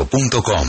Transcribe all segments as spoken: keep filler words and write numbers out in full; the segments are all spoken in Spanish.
radio punto com.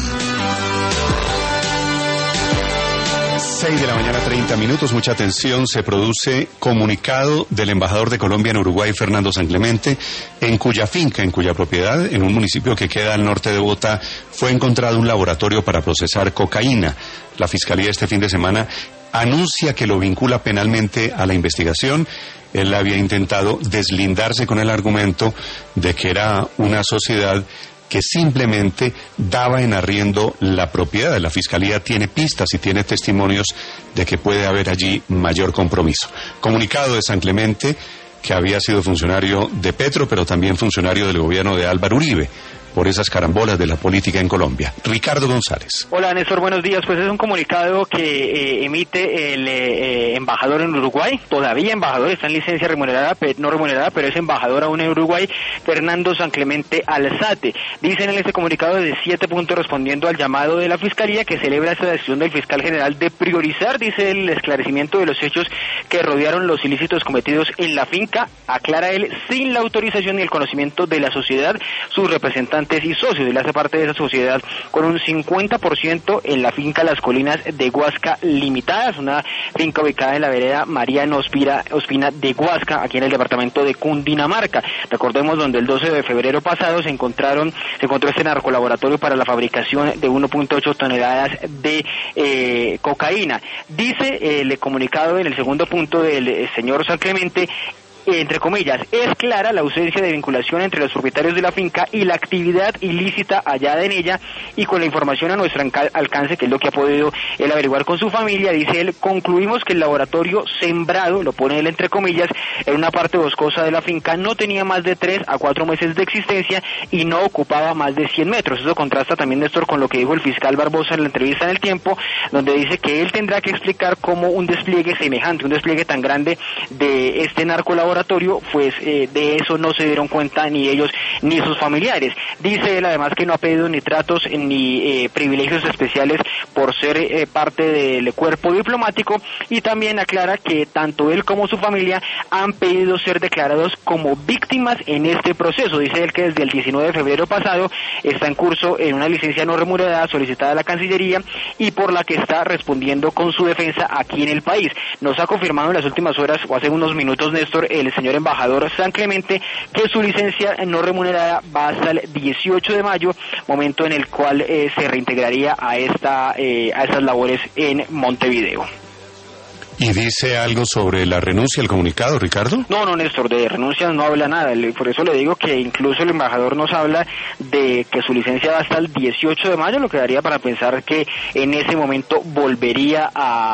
seis de la mañana, treinta minutos, mucha atención. Se produce comunicado del embajador de Colombia en Uruguay, Fernando San Clemente, en cuya finca, en cuya propiedad, en un municipio que queda al norte de Bogotá, fue encontrado un laboratorio para procesar cocaína. La Fiscalía este fin de semana anuncia que lo vincula penalmente a la investigación. Él había intentado deslindarse con el argumento de que era una sociedad que simplemente daba en arriendo la propiedad. La Fiscalía tiene pistas y tiene testimonios de que puede haber allí mayor compromiso. Comunicado de San Clemente, que había sido funcionario de Petro, pero también funcionario del gobierno de Álvaro Uribe, por esas carambolas de la política en Colombia. Ricardo González. Hola, Néstor, buenos días. Pues es un comunicado que eh, emite el eh, embajador en Uruguay, todavía embajador, está en licencia remunerada, no remunerada, pero es embajador aún en Uruguay, Fernando San Clemente Alzate. Dicen en este comunicado de siete puntos respondiendo al llamado de la Fiscalía, que celebra esta decisión del fiscal general de priorizar, dice, el esclarecimiento de los hechos que rodearon los ilícitos cometidos en la finca, aclara él, sin la autorización ni el conocimiento de la sociedad, sus representantes y socios. Él hace parte de esa sociedad con un cincuenta por ciento en la finca Las Colinas de Guasca Limitadas, una finca ubicada en la vereda Mariano Ospina, Ospina de Guasca, aquí en el departamento de Cundinamarca. Recordemos, donde el doce de febrero pasado se encontraron, se encontró este narcolaboratorio para la fabricación de uno punto ocho toneladas de eh, cocaína. Dice eh, el comunicado en el segundo punto del eh, señor San Clemente, entre comillas, es clara la ausencia de vinculación entre los propietarios de la finca y la actividad ilícita hallada en ella, y con la información a nuestro alcance, que es lo que ha podido él averiguar con su familia, dice él, concluimos que el laboratorio sembrado, lo pone él entre comillas, en una parte boscosa de la finca, no tenía más de tres a cuatro meses de existencia y no ocupaba más de cien metros. Eso contrasta también, Néstor, con lo que dijo el fiscal Barbosa en la entrevista en El Tiempo, donde dice que él tendrá que explicar cómo un despliegue semejante, un despliegue tan grande de este narcolaboratorio, pues eh, de eso no se dieron cuenta ni ellos ni sus familiares. Dice él además que no ha pedido ni tratos ni eh, privilegios especiales por ser eh, parte del cuerpo diplomático, y también aclara que tanto él como su familia han pedido ser declarados como víctimas en este proceso. Dice él que desde el diecinueve de febrero pasado está en curso en una licencia no remunerada solicitada a la Cancillería y por la que está respondiendo con su defensa aquí en el país. Nos ha confirmado en las últimas horas o hace unos minutos, Néstor, el señor embajador San Clemente, que su licencia no remunerada va hasta el dieciocho de mayo, momento en el cual eh, se reintegraría a esta eh, a estas labores en Montevideo. ¿Y dice algo sobre la renuncia, el comunicado, Ricardo? No, no, Néstor, de renuncia no habla nada. Por eso le digo que incluso el embajador nos habla de que su licencia va hasta el dieciocho de mayo, lo que daría para pensar que en ese momento volvería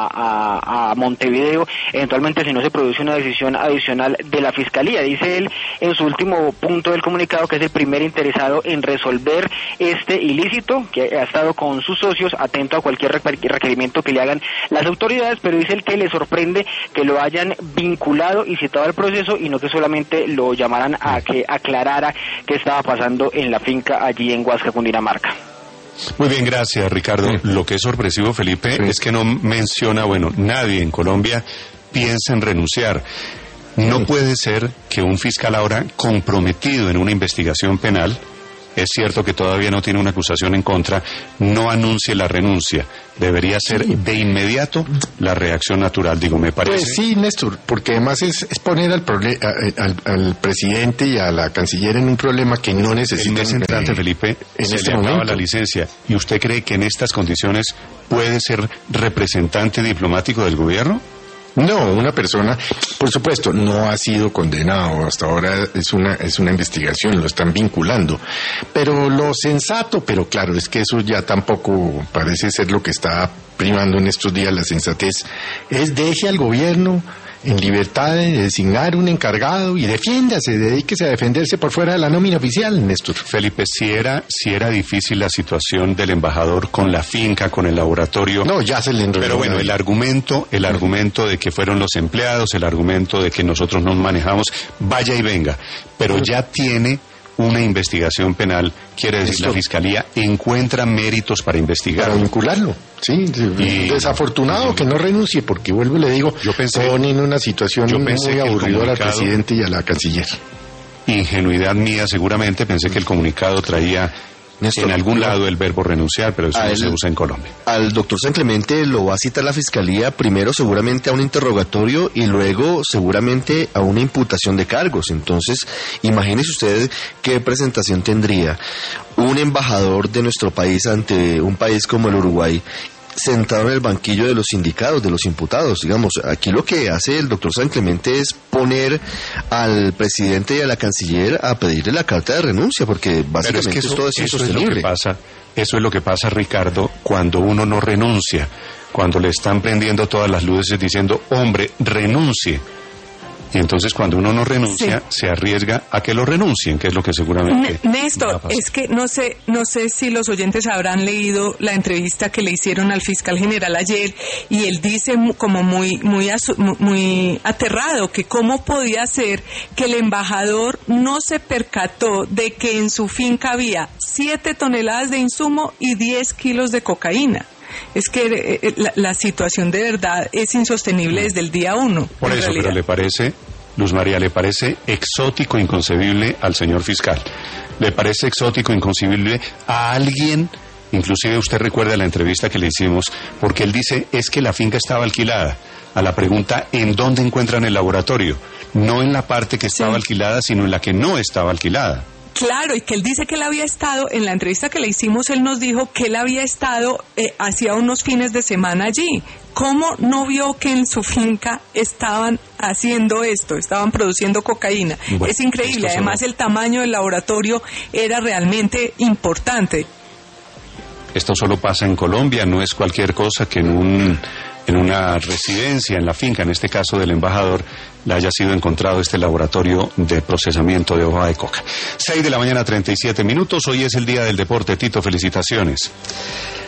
a, a, a Montevideo, eventualmente si no se produce una decisión adicional de la Fiscalía. Dice él en su último punto del comunicado que es el primer interesado en resolver este ilícito, que ha estado con sus socios atento a cualquier requerimiento que le hagan las autoridades, pero dice él que le sorprende que lo hayan vinculado y citado al proceso y no que solamente lo llamaran a que aclarara qué estaba pasando en la finca allí en Guasca, Cundinamarca. Muy bien, gracias, Ricardo. Sí. Lo que es sorpresivo, Felipe, sí. es que no menciona, bueno, nadie en Colombia piensa en renunciar. No sí. puede ser que un fiscal ahora comprometido en una investigación penal, es cierto que todavía no tiene una acusación en contra, no anuncie la renuncia. Debería ser sí. de inmediato la reacción natural, digo, me parece. Pues sí, Néstor, porque además es, es poner al, prole- a, al, al presidente y a la canciller en un problema que no necesitan. El mes entrante, Felipe, en se este le acaba momento la licencia. ¿Y usted cree que en estas condiciones puede ser representante diplomático del gobierno? No, una persona, por supuesto, no ha sido condenado, hasta ahora es una es una investigación, lo están vinculando, pero lo sensato, pero claro, es que eso ya tampoco parece ser lo que está primando en estos días, la sensatez, es deje al gobierno en libertad de designar un encargado y defiéndase, dedíquese a defenderse por fuera de la nómina oficial, Néstor. Felipe, si era, si era difícil la situación del embajador con la finca, con el laboratorio. No, ya se le enredó. Pero bueno, el argumento, el argumento de que fueron los empleados, el argumento de que nosotros nos manejamos, vaya y venga, pero ya tiene una investigación penal, quiere decir Esto. La Fiscalía encuentra méritos para investigar. Para vincularlo, sí. Y, desafortunado y, que no renuncie, porque vuelvo y le digo, yo pensé, pone en una situación yo pensé muy aburridora al presidente y a la canciller. Ingenuidad mía seguramente, pensé que el comunicado traía Néstor, en algún lado el verbo renunciar, pero eso no él, se usa en Colombia. Al doctor San Clemente lo va a citar la Fiscalía primero seguramente a un interrogatorio y luego seguramente a una imputación de cargos. Entonces, imagínese usted qué presentación tendría un embajador de nuestro país ante un país como el Uruguay, sentado en el banquillo de los sindicados, de los imputados. Digamos, aquí lo que hace el doctor San Clemente es poner al presidente y a la canciller a pedirle la carta de renuncia, porque básicamente es que eso, todo es eso insostenible. Es lo que pasa, eso es lo que pasa, Ricardo, cuando uno no renuncia, cuando le están prendiendo todas las luces diciendo, hombre, renuncie. Y entonces cuando uno no renuncia, sí, se arriesga a que lo renuncien, que es lo que seguramente... Néstor, es que no sé, no sé si los oyentes habrán leído la entrevista que le hicieron al fiscal general ayer, y él dice como muy, muy, muy aterrado que cómo podía ser que el embajador no se percató de que en su finca había siete toneladas de insumo y diez kilos de cocaína. Es que eh, la, la situación de verdad es insostenible desde el día uno. Por eso, realidad. Pero le parece, Luz María, le parece exótico, inconcebible al señor fiscal. Le parece exótico, inconcebible a alguien, inclusive usted recuerda la entrevista que le hicimos, porque él dice, es que la finca estaba alquilada. A la pregunta, ¿en dónde encuentran el laboratorio? No en la parte que estaba sí. alquilada, sino en la que no estaba alquilada. Claro, y que él dice que él había estado, en la entrevista que le hicimos, él nos dijo que él había estado eh, hacía unos fines de semana allí. ¿Cómo no vio que en su finca estaban haciendo esto, estaban produciendo cocaína? Bueno, es increíble, además solo... el tamaño del laboratorio era realmente importante. Esto solo pasa en Colombia, no es cualquier cosa que en un... en una residencia, en la finca, en este caso del embajador, le haya sido encontrado este laboratorio de procesamiento de hoja de coca. seis de la mañana, treinta y siete minutos, hoy es el Día del Deporte. Tito, felicitaciones.